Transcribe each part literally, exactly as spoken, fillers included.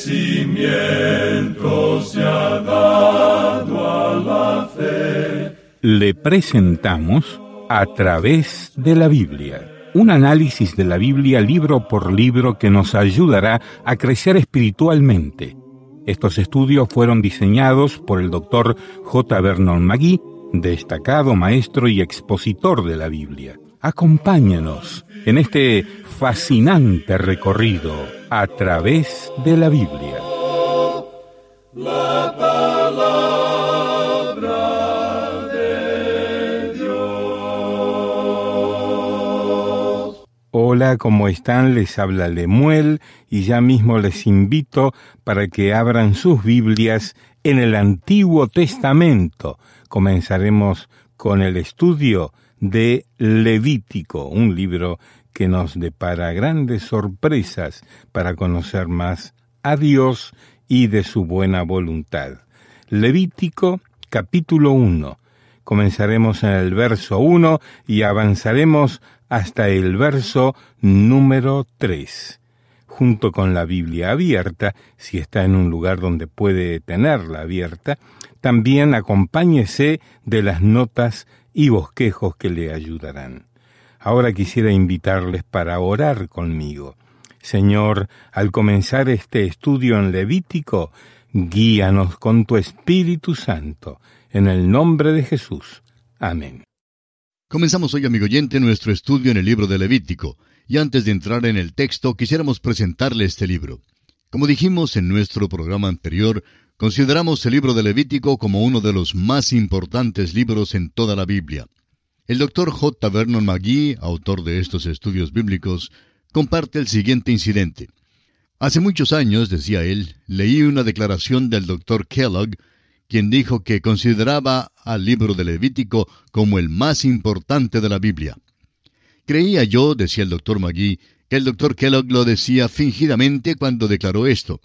crecimiento se ha dado a la fe. Le presentamos A través de la Biblia, un análisis de la Biblia libro por libro que nos ayudará a crecer espiritualmente. Estos estudios fueron diseñados por el doctor J. Vernon McGee, destacado maestro y expositor de la Biblia. Acompáñanos en este fascinante recorrido a través de la Biblia. La palabra de Dios. Hola, ¿cómo están? Les habla Lemuel y ya mismo les invito para que abran sus Biblias en el Antiguo Testamento. Comenzaremos con el estudio de Levítico, un libro que nos depara grandes sorpresas para conocer más a Dios y de su buena voluntad. Levítico, capítulo uno. Comenzaremos en el verso uno y avanzaremos hasta el verso número tres. Junto con la Biblia abierta, si está en un lugar donde puede tenerla abierta, también acompáñese de las notas y bosquejos que le ayudarán. Ahora quisiera invitarles para orar conmigo. Señor, al comenzar este estudio en Levítico, guíanos con tu Espíritu Santo, en el nombre de Jesús. Amén. Comenzamos hoy, amigo oyente, nuestro estudio en el libro de Levítico. Y antes de entrar en el texto, quisiéramos presentarle este libro. Como dijimos en nuestro programa anterior, consideramos el libro de Levítico como uno de los más importantes libros en toda la Biblia. El doctor J. Vernon McGee, autor de estos estudios bíblicos, comparte el siguiente incidente. Hace muchos años, decía él, leí una declaración del doctor Kellogg, quien dijo que consideraba al libro de Levítico como el más importante de la Biblia. Creía yo, decía el doctor McGee, que el doctor Kellogg lo decía fingidamente cuando declaró esto.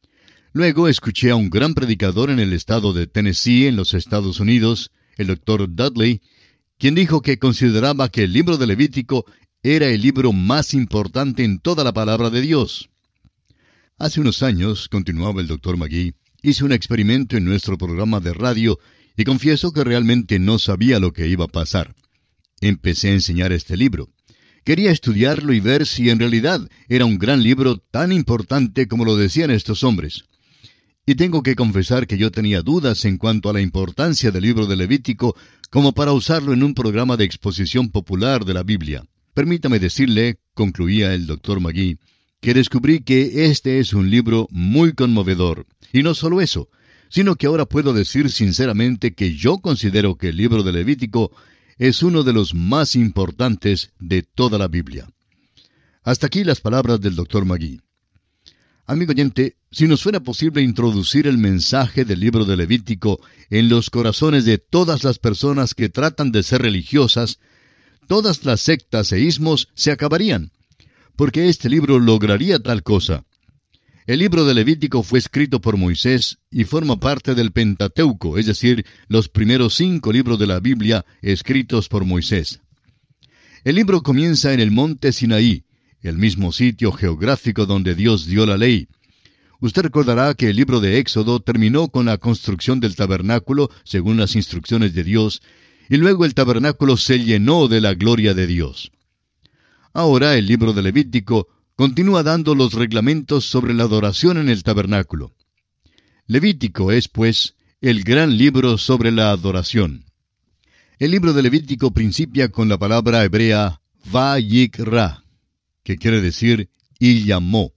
Luego escuché a un gran predicador en el estado de Tennessee, en los Estados Unidos, el doctor Dudley, quien dijo que consideraba que el libro de Levítico era el libro más importante en toda la palabra de Dios. Hace unos años, continuaba el doctor McGee, hice un experimento en nuestro programa de radio y confieso que realmente no sabía lo que iba a pasar. Empecé a enseñar este libro. Quería estudiarlo y ver si en realidad era un gran libro tan importante como lo decían estos hombres. Y tengo que confesar que yo tenía dudas en cuanto a la importancia del libro de Levítico como para usarlo en un programa de exposición popular de la Biblia. Permítame decirle, concluía el doctor McGee, que descubrí que este es un libro muy conmovedor. Y no solo eso, sino que ahora puedo decir sinceramente que yo considero que el libro de Levítico es uno de los más importantes de toda la Biblia. Hasta aquí las palabras del doctor McGee. Amigo oyente, si nos fuera posible introducir el mensaje del libro de Levítico en los corazones de todas las personas que tratan de ser religiosas, todas las sectas e ismos se acabarían, porque este libro lograría tal cosa. El libro de Levítico fue escrito por Moisés y forma parte del Pentateuco, es decir, los primeros cinco libros de la Biblia escritos por Moisés. El libro comienza en el monte Sinaí, el mismo sitio geográfico donde Dios dio la ley. Usted recordará que el libro de Éxodo terminó con la construcción del tabernáculo, según las instrucciones de Dios, y luego el tabernáculo se llenó de la gloria de Dios. Ahora el libro de Levítico continúa dando los reglamentos sobre la adoración en el tabernáculo. Levítico es, pues, el gran libro sobre la adoración. El libro de Levítico principia con la palabra hebrea Vayikra, que quiere decir y llamó.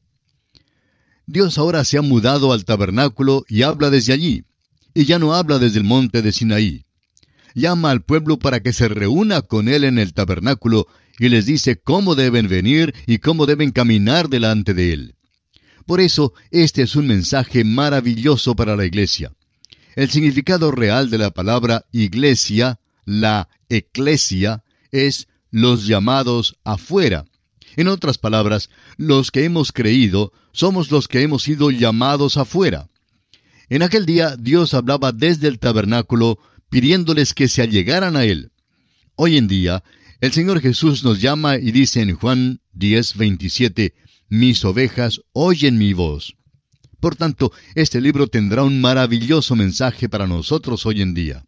Dios ahora se ha mudado al tabernáculo y habla desde allí, y ya no habla desde el monte de Sinaí. Llama al pueblo para que se reúna con él en el tabernáculo y les dice cómo deben venir y cómo deben caminar delante de él. Por eso, este es un mensaje maravilloso para la iglesia. El significado real de la palabra iglesia, la eclesia, es los llamados afuera. En otras palabras, los que hemos creído somos los que hemos sido llamados afuera. En aquel día Dios hablaba desde el tabernáculo, pidiéndoles que se allegaran a Él. Hoy en día, el Señor Jesús nos llama y dice en Juan diez veintisiete, «Mis ovejas oyen mi voz». Por tanto, este libro tendrá un maravilloso mensaje para nosotros hoy en día.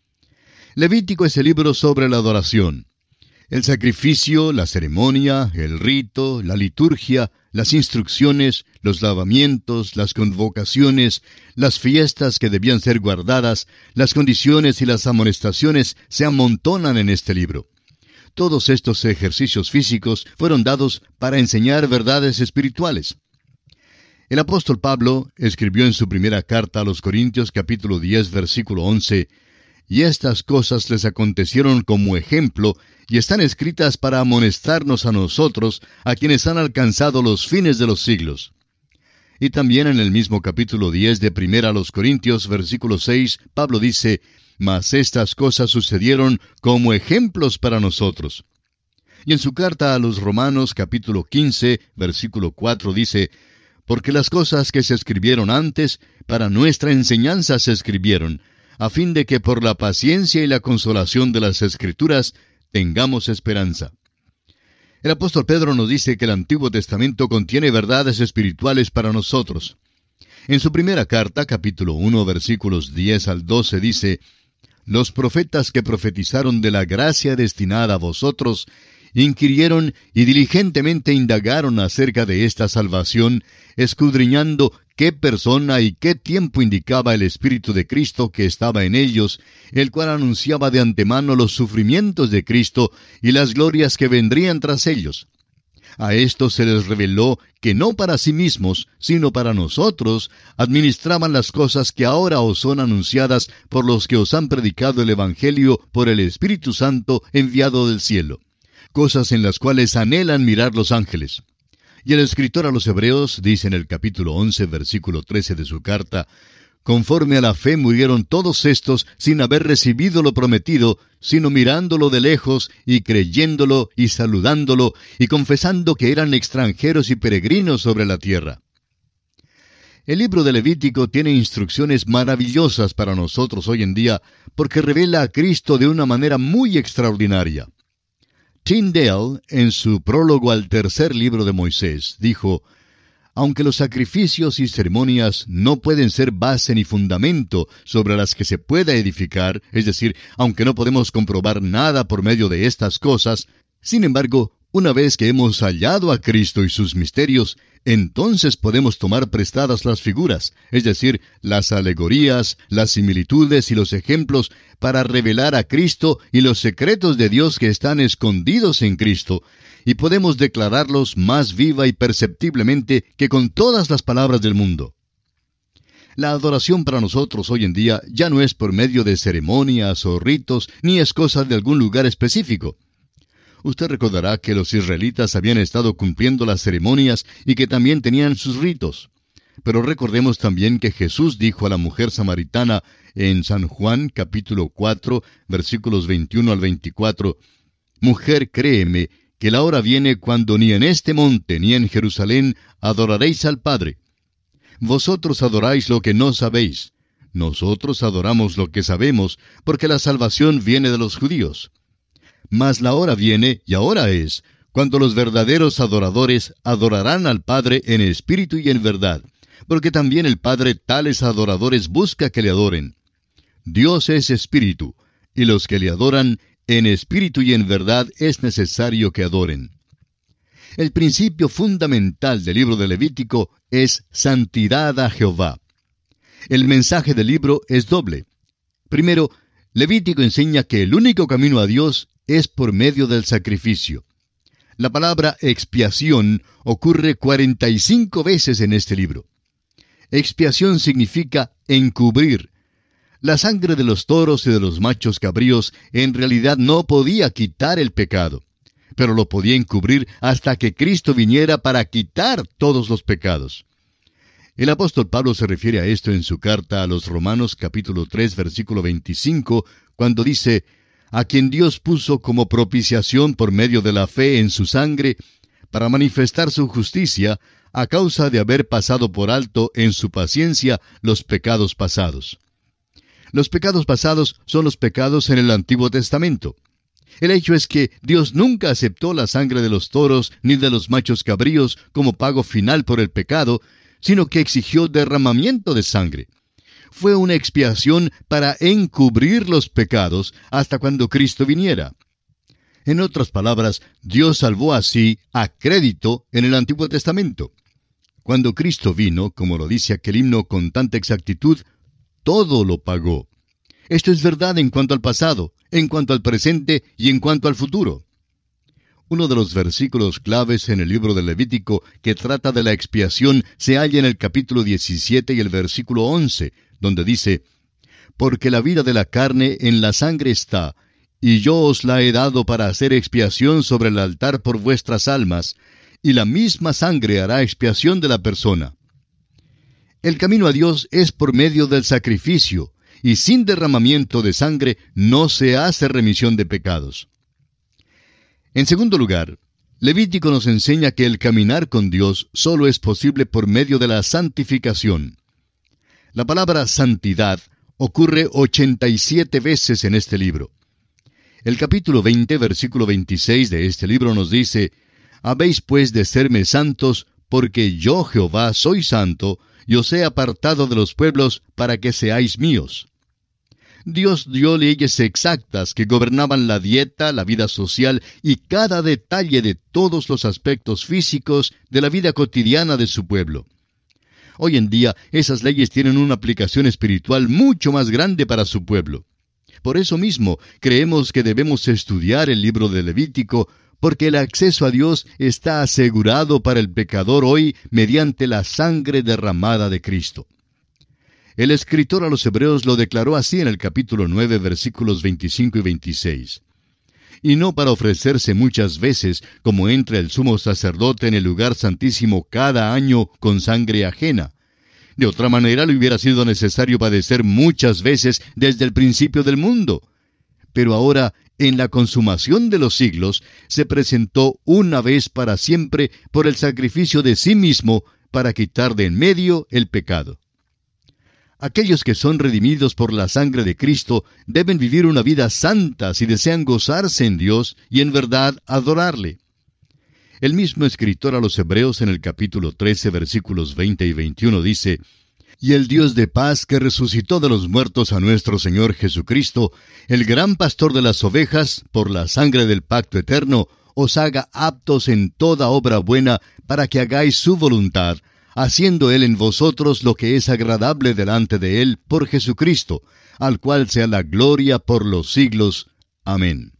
Levítico es el libro sobre la adoración. El sacrificio, la ceremonia, el rito, la liturgia, las instrucciones, los lavamientos, las convocaciones, las fiestas que debían ser guardadas, las condiciones y las amonestaciones se amontonan en este libro. Todos estos ejercicios físicos fueron dados para enseñar verdades espirituales. El apóstol Pablo escribió en su primera carta a los Corintios capítulo diez versículo once, «Y estas cosas les acontecieron como ejemplo, y están escritas para amonestarnos a nosotros, a quienes han alcanzado los fines de los siglos». Y también en el mismo capítulo diez de Primera a los Corintios, versículo seis, Pablo dice, «Mas estas cosas sucedieron como ejemplos para nosotros». Y en su carta a los Romanos, capítulo quince, versículo cuatro, dice, «Porque las cosas que se escribieron antes, para nuestra enseñanza se escribieron, a fin de que por la paciencia y la consolación de las Escrituras tengamos esperanza». El apóstol Pedro nos dice que el Antiguo Testamento contiene verdades espirituales para nosotros. En su primera carta, capítulo uno, versículos diez al doce, dice, «Los profetas que profetizaron de la gracia destinada a vosotros, inquirieron y diligentemente indagaron acerca de esta salvación, escudriñando qué persona y qué tiempo indicaba el Espíritu de Cristo que estaba en ellos, el cual anunciaba de antemano los sufrimientos de Cristo y las glorias que vendrían tras ellos. A estos se les reveló que no para sí mismos, sino para nosotros, administraban las cosas que ahora os son anunciadas por los que os han predicado el Evangelio por el Espíritu Santo enviado del cielo, cosas en las cuales anhelan mirar los ángeles». Y el escritor a los Hebreos dice en el capítulo once, versículo trece de su carta, «Conforme a la fe murieron todos estos sin haber recibido lo prometido, sino mirándolo de lejos y creyéndolo y saludándolo y confesando que eran extranjeros y peregrinos sobre la tierra». El libro de Levítico tiene instrucciones maravillosas para nosotros hoy en día porque revela a Cristo de una manera muy extraordinaria. Tyndale, en su prólogo al tercer libro de Moisés, dijo, «Aunque los sacrificios y ceremonias no pueden ser base ni fundamento sobre las que se pueda edificar, es decir, aunque no podemos comprobar nada por medio de estas cosas, sin embargo, una vez que hemos hallado a Cristo y sus misterios, entonces podemos tomar prestadas las figuras, es decir, las alegorías, las similitudes y los ejemplos para revelar a Cristo y los secretos de Dios que están escondidos en Cristo, y podemos declararlos más viva y perceptiblemente que con todas las palabras del mundo. La adoración para nosotros hoy en día ya no es por medio de ceremonias o ritos, ni es cosa de algún lugar específico. Usted recordará que los israelitas habían estado cumpliendo las ceremonias y que también tenían sus ritos. Pero recordemos también que Jesús dijo a la mujer samaritana en San Juan capítulo cuatro, versículos veintiuno al veinticuatro, «Mujer, créeme, que la hora viene cuando ni en este monte ni en Jerusalén adoraréis al Padre. Vosotros adoráis lo que no sabéis. Nosotros adoramos lo que sabemos, porque la salvación viene de los judíos. Mas la hora viene, y ahora es, cuando los verdaderos adoradores adorarán al Padre en espíritu y en verdad, porque también el Padre tales adoradores busca que le adoren. Dios es espíritu, y los que le adoran en espíritu y en verdad es necesario que adoren». El principio fundamental del libro de Levítico es santidad a Jehová. El mensaje del libro es doble. Primero, Levítico enseña que el único camino a Dios es por medio del sacrificio. La palabra expiación ocurre cuarenta y cinco veces en este libro. Expiación significa encubrir. La sangre de los toros y de los machos cabríos en realidad no podía quitar el pecado, pero lo podía encubrir hasta que Cristo viniera para quitar todos los pecados. El apóstol Pablo se refiere a esto en su carta a los Romanos capítulo tres versículo veinticinco, cuando dice, «A quien Dios puso como propiciación por medio de la fe en su sangre, para manifestar su justicia, a causa de haber pasado por alto en su paciencia los pecados pasados». Los pecados pasados son los pecados en el Antiguo Testamento. El hecho es que Dios nunca aceptó la sangre de los toros ni de los machos cabríos como pago final por el pecado, sino que exigió derramamiento de sangre. Fue una expiación para encubrir los pecados hasta cuando Cristo viniera. En otras palabras, Dios salvó así a crédito en el Antiguo Testamento. Cuando Cristo vino, como lo dice aquel himno con tanta exactitud, todo lo pagó. Esto es verdad en cuanto al pasado, en cuanto al presente y en cuanto al futuro. Uno de los versículos claves en el libro de Levítico que trata de la expiación se halla en el capítulo diecisiete y el versículo once, donde dice: «Porque la vida de la carne en la sangre está, y yo os la he dado para hacer expiación sobre el altar por vuestras almas, y la misma sangre hará expiación de la persona». El camino a Dios es por medio del sacrificio, y sin derramamiento de sangre no se hace remisión de pecados. En segundo lugar, Levítico nos enseña que el caminar con Dios solo es posible por medio de la santificación. La palabra santidad ocurre ochenta y siete veces en este libro. El capítulo veinte, versículo veintiséis de este libro nos dice: «Habéis pues de serme santos, porque yo Jehová soy santo, y os he apartado de los pueblos para que seáis míos». Dios dio leyes exactas que gobernaban la dieta, la vida social y cada detalle de todos los aspectos físicos de la vida cotidiana de su pueblo. Hoy en día, esas leyes tienen una aplicación espiritual mucho más grande para su pueblo. Por eso mismo, creemos que debemos estudiar el libro de Levítico, porque el acceso a Dios está asegurado para el pecador hoy mediante la sangre derramada de Cristo. El escritor a los Hebreos lo declaró así en el capítulo nueve, versículos veinticinco y veintiséis. «Y no para ofrecerse muchas veces, como entra el sumo sacerdote en el lugar santísimo cada año con sangre ajena. De otra manera le hubiera sido necesario padecer muchas veces desde el principio del mundo. Pero ahora, en la consumación de los siglos, se presentó una vez para siempre por el sacrificio de sí mismo para quitar de en medio el pecado». Aquellos que son redimidos por la sangre de Cristo deben vivir una vida santa si desean gozarse en Dios y en verdad adorarle. El mismo escritor a los Hebreos en el capítulo trece, versículos veinte y veintiuno dice: «Y el Dios de paz que resucitó de los muertos a nuestro Señor Jesucristo, el gran pastor de las ovejas, por la sangre del pacto eterno, os haga aptos en toda obra buena para que hagáis su voluntad, haciendo Él en vosotros lo que es agradable delante de Él por Jesucristo, al cual sea la gloria por los siglos. Amén».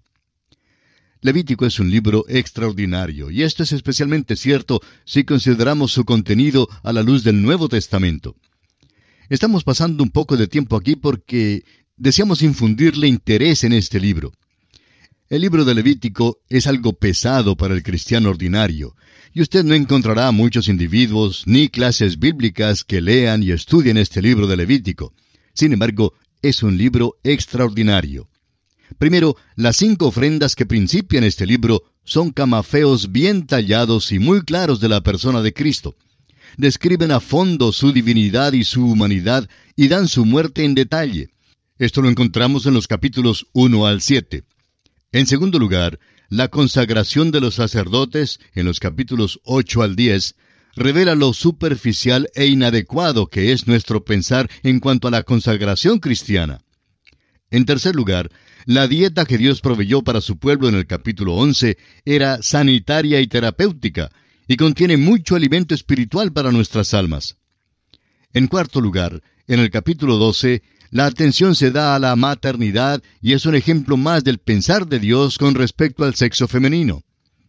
Levítico es un libro extraordinario, y esto es especialmente cierto si consideramos su contenido a la luz del Nuevo Testamento. Estamos pasando un poco de tiempo aquí porque deseamos infundirle interés en este libro. El libro de Levítico es algo pesado para el cristiano ordinario, y usted no encontrará muchos individuos ni clases bíblicas que lean y estudien este libro de Levítico. Sin embargo, es un libro extraordinario. Primero, las cinco ofrendas que principian este libro son camafeos bien tallados y muy claros de la persona de Cristo. Describen a fondo su divinidad y su humanidad y dan su muerte en detalle. Esto lo encontramos en los capítulos uno al siete. En segundo lugar, la consagración de los sacerdotes, en los capítulos ocho al diez, revela lo superficial e inadecuado que es nuestro pensar en cuanto a la consagración cristiana. En tercer lugar, la dieta que Dios proveyó para su pueblo en el capítulo once era sanitaria y terapéutica, y contiene mucho alimento espiritual para nuestras almas. En cuarto lugar, en el capítulo doce, la atención se da a la maternidad y es un ejemplo más del pensar de Dios con respecto al sexo femenino.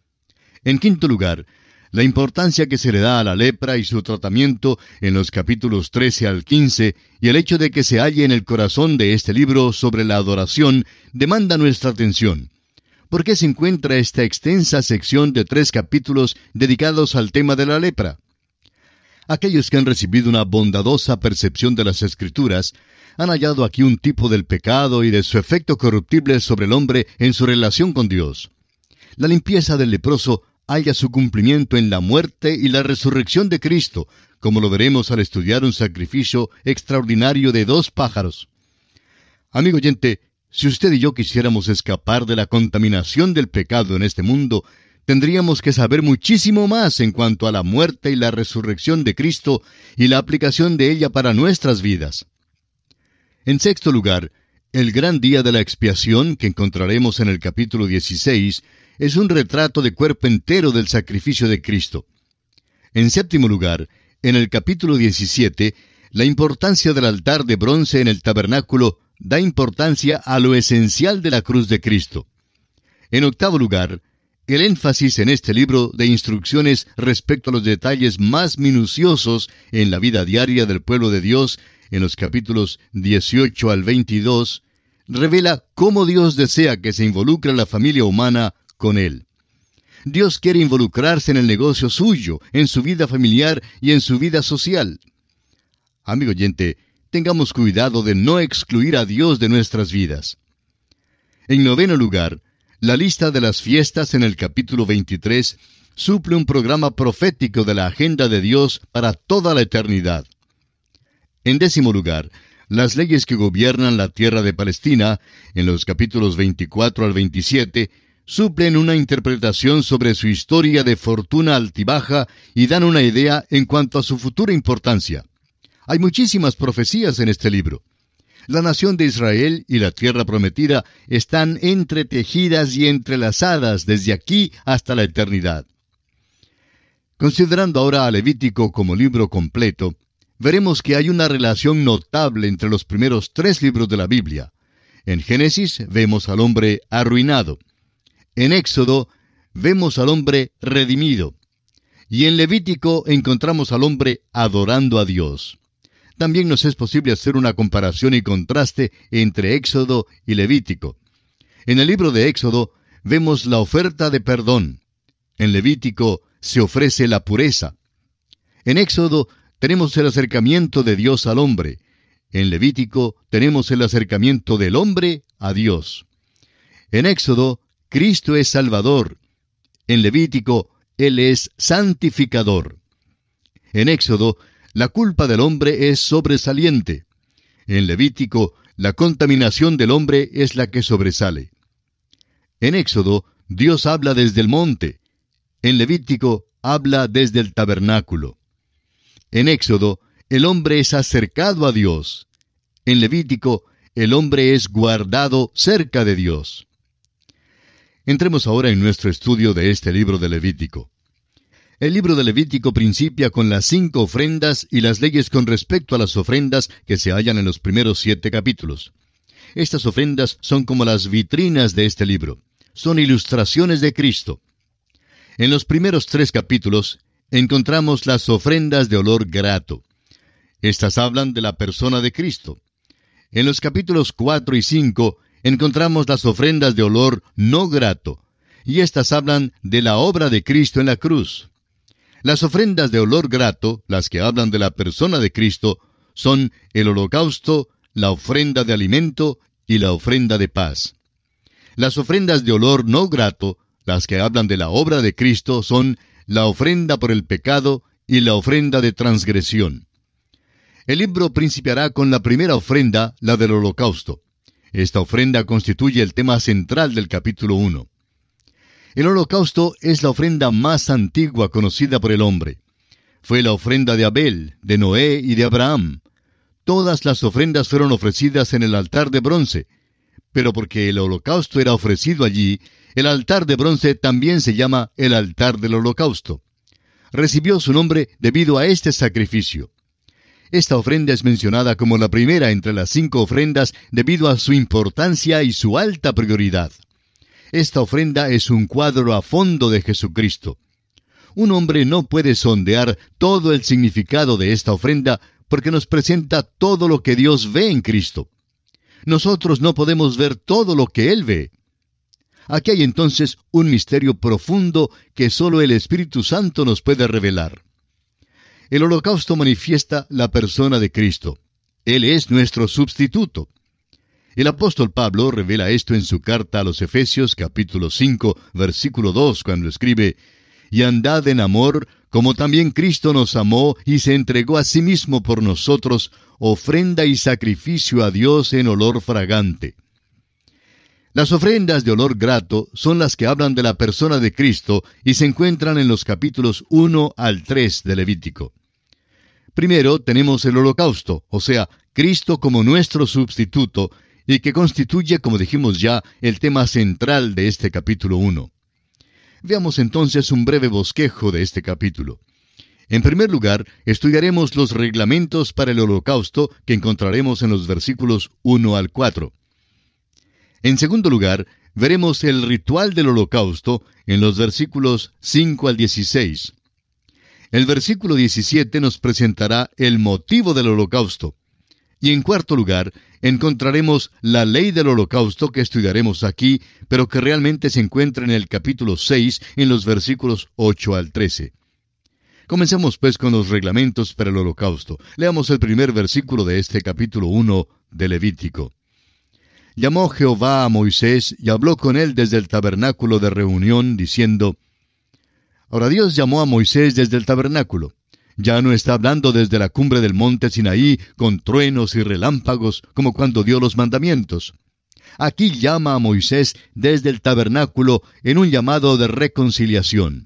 En quinto lugar, la importancia que se le da a la lepra y su tratamiento en los capítulos trece al quince y el hecho de que se halle en el corazón de este libro sobre la adoración demanda nuestra atención. ¿Por qué se encuentra esta extensa sección de tres capítulos dedicados al tema de la lepra? Aquellos que han recibido una bondadosa percepción de las Escrituras han hallado aquí un tipo del pecado y de su efecto corruptible sobre el hombre en su relación con Dios. La limpieza del leproso halla su cumplimiento en la muerte y la resurrección de Cristo, como lo veremos al estudiar un sacrificio extraordinario de dos pájaros. Amigo oyente, si usted y yo quisiéramos escapar de la contaminación del pecado en este mundo, tendríamos que saber muchísimo más en cuanto a la muerte y la resurrección de Cristo y la aplicación de ella para nuestras vidas. En sexto lugar, el gran día de la expiación, que encontraremos en el capítulo dieciséis, es un retrato de cuerpo entero del sacrificio de Cristo. En séptimo lugar, en el capítulo diecisiete, la importancia del altar de bronce en el tabernáculo da importancia a lo esencial de la cruz de Cristo. En octavo lugar, el énfasis en este libro de instrucciones respecto a los detalles más minuciosos en la vida diaria del pueblo de Dios, en los capítulos dieciocho al veintidós, revela cómo Dios desea que se involucre la familia humana con Él. Dios quiere involucrarse en el negocio suyo, en su vida familiar y en su vida social. Amigo oyente, tengamos cuidado de no excluir a Dios de nuestras vidas. En noveno lugar, la lista de las fiestas en el capítulo veintitrés suple un programa profético de la agenda de Dios para toda la eternidad. En décimo lugar, las leyes que gobiernan la tierra de Palestina, en los capítulos veinticuatro al veintisiete, suplen una interpretación sobre su historia de fortuna altibaja y dan una idea en cuanto a su futura importancia. Hay muchísimas profecías en este libro. La nación de Israel y la tierra prometida están entretejidas y entrelazadas desde aquí hasta la eternidad. Considerando ahora a Levítico como libro completo, veremos que hay una relación notable entre los primeros tres libros de la Biblia. En Génesis vemos al hombre arruinado. En Éxodo vemos al hombre redimido. Y en Levítico encontramos al hombre adorando a Dios. También nos es posible hacer una comparación y contraste entre Éxodo y Levítico. En el libro de Éxodo vemos la oferta de perdón. En Levítico se ofrece la pureza. En Éxodo tenemos el acercamiento de Dios al hombre. En Levítico tenemos el acercamiento del hombre a Dios. En Éxodo, Cristo es Salvador. En Levítico, Él es santificador. En Éxodo, la culpa del hombre es sobresaliente. En Levítico, la contaminación del hombre es la que sobresale. En Éxodo, Dios habla desde el monte. En Levítico, habla desde el tabernáculo. En Éxodo, el hombre es acercado a Dios. En Levítico, el hombre es guardado cerca de Dios. Entremos ahora en nuestro estudio de este libro de Levítico. El libro de Levítico principia con las cinco ofrendas y las leyes con respecto a las ofrendas que se hallan en los primeros siete capítulos. Estas ofrendas son como las vitrinas de este libro. Son ilustraciones de Cristo. En los primeros tres capítulos encontramos las ofrendas de olor grato. Estas hablan de la persona de Cristo. En los capítulos cuatro y cinco encontramos las ofrendas de olor no grato, y estas hablan de la obra de Cristo en la cruz. Las ofrendas de olor grato, las que hablan de la persona de Cristo, son el holocausto, la ofrenda de alimento y la ofrenda de paz. Las ofrendas de olor no grato, las que hablan de la obra de Cristo, son la ofrenda por el pecado y la ofrenda de transgresión. El libro principiará con la primera ofrenda, la del holocausto. Esta ofrenda constituye el tema central del capítulo uno. El holocausto es la ofrenda más antigua conocida por el hombre. Fue la ofrenda de Abel, de Noé y de Abraham. Todas las ofrendas fueron ofrecidas en el altar de bronce, pero porque el holocausto era ofrecido allí, el altar de bronce también se llama el altar del holocausto. Recibió su nombre debido a este sacrificio. Esta ofrenda es mencionada como la primera entre las cinco ofrendas debido a su importancia y su alta prioridad. Esta ofrenda es un cuadro a fondo de Jesucristo. Un hombre no puede sondear todo el significado de esta ofrenda porque nos presenta todo lo que Dios ve en Cristo. Nosotros no podemos ver todo lo que Él ve. Aquí hay entonces un misterio profundo que solo el Espíritu Santo nos puede revelar. El holocausto manifiesta la persona de Cristo. Él es nuestro sustituto. El apóstol Pablo revela esto en su carta a los Efesios capítulo cinco, versículo dos, cuando escribe: «Y andad en amor, como también Cristo nos amó y se entregó a sí mismo por nosotros, ofrenda y sacrificio a Dios en olor fragante». Las ofrendas de olor grato son las que hablan de la persona de Cristo y se encuentran en los capítulos uno al tres de Levítico. Primero tenemos el holocausto, o sea, Cristo como nuestro sustituto, y que constituye, como dijimos ya, el tema central de este capítulo uno. Veamos entonces un breve bosquejo de este capítulo. En primer lugar, estudiaremos los reglamentos para el holocausto que encontraremos en los versículos uno al cuatro. En segundo lugar, veremos el ritual del holocausto en los versículos cinco al dieciséis. El versículo diecisiete nos presentará el motivo del holocausto. Y en cuarto lugar, encontraremos la ley del holocausto que estudiaremos aquí, pero que realmente se encuentra en el capítulo seis, en los versículos ocho al trece. Comencemos pues con los reglamentos para el holocausto. Leamos el primer versículo de este capítulo uno de Levítico. Llamó Jehová a Moisés y habló con él desde el tabernáculo de reunión, diciendo... Ahora Dios llamó a Moisés desde el tabernáculo. Ya no está hablando desde la cumbre del monte Sinaí con truenos y relámpagos como cuando dio los mandamientos. Aquí llama a Moisés desde el tabernáculo en un llamado de reconciliación.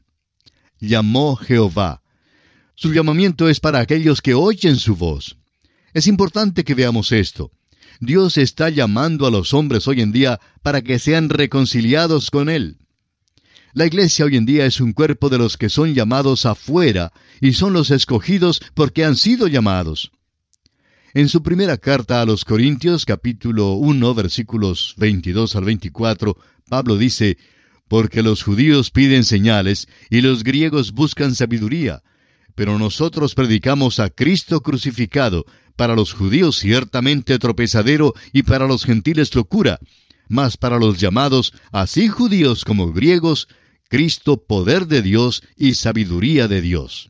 Llamó Jehová. Su llamamiento es para aquellos que oyen su voz. Es importante que veamos esto. Dios está llamando a los hombres hoy en día para que sean reconciliados con Él. La iglesia hoy en día es un cuerpo de los que son llamados afuera, y son los escogidos porque han sido llamados. En su primera carta a los Corintios, capítulo uno, versículos veintidós al veinticuatro, Pablo dice, «Porque los judíos piden señales, y los griegos buscan sabiduría, pero nosotros predicamos a Cristo crucificado, para los judíos ciertamente tropezadero, y para los gentiles locura, mas para los llamados, así judíos como griegos, Cristo poder de Dios y sabiduría de Dios».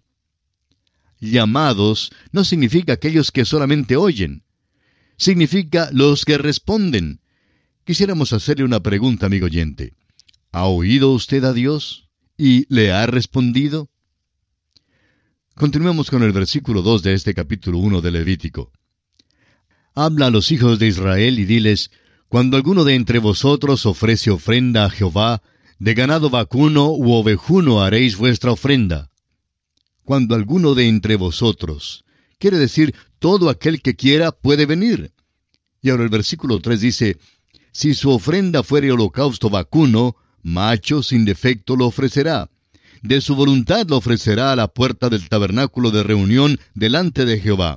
Llamados no significa aquellos que solamente oyen. Significa los que responden. Quisiéramos hacerle una pregunta, amigo oyente. ¿Ha oído usted a Dios? ¿Y le ha respondido? Continuemos con el versículo dos de este capítulo uno de Levítico. Habla a los hijos de Israel y diles, «Cuando alguno de entre vosotros ofrece ofrenda a Jehová, de ganado vacuno u ovejuno haréis vuestra ofrenda». Cuando alguno de entre vosotros, quiere decir, todo aquel que quiera puede venir. Y ahora el versículo tres dice, «Si su ofrenda fuere holocausto vacuno, macho sin defecto lo ofrecerá. De su voluntad lo ofrecerá a la puerta del tabernáculo de reunión delante de Jehová».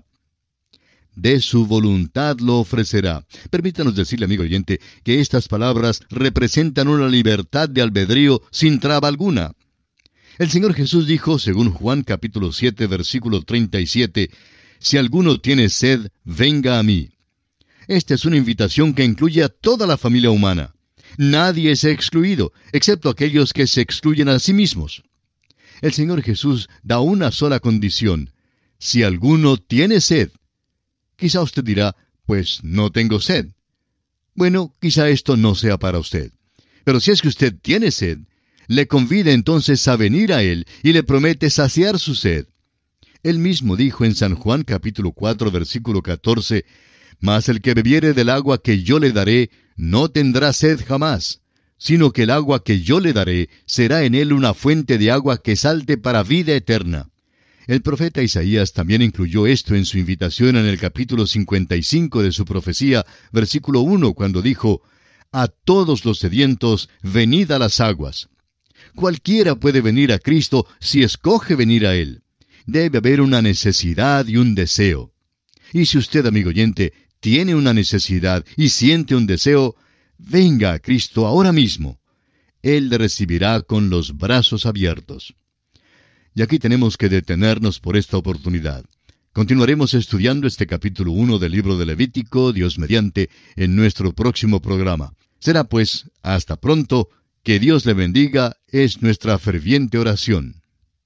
De su voluntad lo ofrecerá. Permítanos decirle, amigo oyente, que estas palabras representan una libertad de albedrío sin traba alguna. El Señor Jesús dijo, según Juan capítulo siete, versículo treinta y siete, «Si alguno tiene sed, venga a mí». Esta es una invitación que incluye a toda la familia humana. Nadie es excluido, excepto aquellos que se excluyen a sí mismos. El Señor Jesús da una sola condición: si alguno tiene sed. Quizá usted dirá, pues no tengo sed. Bueno, quizá esto no sea para usted. Pero si es que usted tiene sed, le convida entonces a venir a Él y le promete saciar su sed. Él mismo dijo en San Juan capítulo cuatro, versículo catorce, «Mas el que bebiere del agua que yo le daré, no tendrá sed jamás, sino que el agua que yo le daré será en él una fuente de agua que salte para vida eterna». El profeta Isaías también incluyó esto en su invitación en el capítulo cincuenta y cinco de su profecía, versículo uno, cuando dijo, «A todos los sedientos, venid a las aguas». Cualquiera puede venir a Cristo si escoge venir a Él. Debe haber una necesidad y un deseo. Y si usted, amigo oyente, tiene una necesidad y siente un deseo, venga a Cristo ahora mismo. Él le recibirá con los brazos abiertos. Y aquí tenemos que detenernos por esta oportunidad. Continuaremos estudiando este capítulo uno del libro de Levítico, Dios mediante, en nuestro próximo programa. Será pues, hasta pronto, que Dios le bendiga, es nuestra ferviente oración.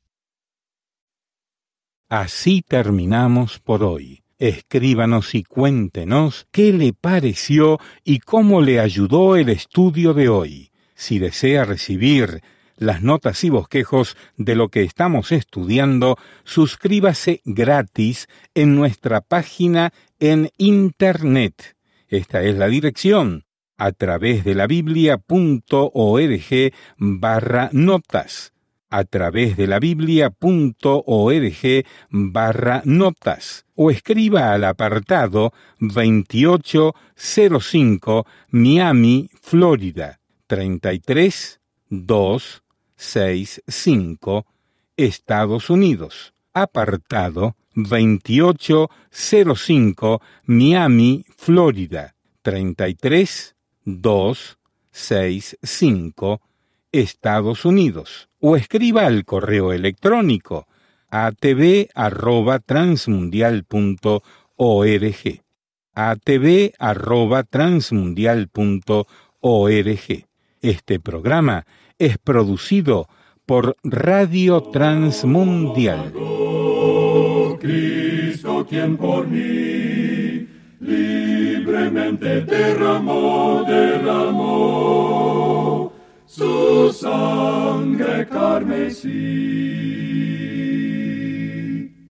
Así terminamos por hoy. Escríbanos y cuéntenos qué le pareció y cómo le ayudó el estudio de hoy. Si desea recibir las notas y bosquejos de lo que estamos estudiando, suscríbase gratis en nuestra página en Internet. Esta es la dirección, a través de la biblia.org barra notas, a través de la biblia.org barra notas, o escriba al apartado veintiocho cero cinco Miami, Florida, treinta y tres mil doscientos sesenta y cinco, Estados Unidos. Apartado veintiocho cero cinco Miami, Florida, treinta y tres mil doscientos sesenta y cinco, Estados Unidos. O escriba al correo electrónico a t v arroba transmundial punto org, a t v arroba transmundial punto org. Este programa es producido por Radio Transmundial. Oh, Cristo, quien por mí libremente derramó, derramó su sangre carmesí.